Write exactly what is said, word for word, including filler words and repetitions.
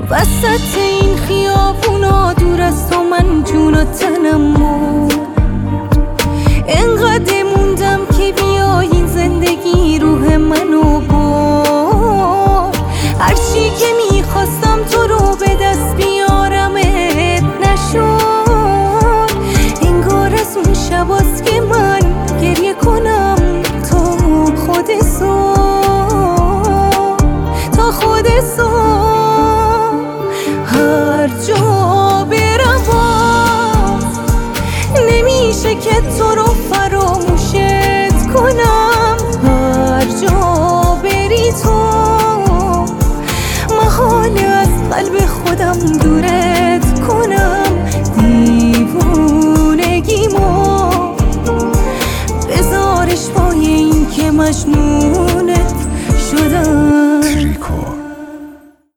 وسط این خیابونا دور از تو من جون و تنم بود. انقدر موندم که بیای این زندگی روح منو برد. هرچی که میخواستم تو رو به دست بیارمت نشد. انگار از اون شباست که من گریه کنم تا خود صبح، تا خود صبح. هر جا برم باز نمیشه که تو رو فراموشت کنم. هر جا بری تو محاله از قلب خودم دوره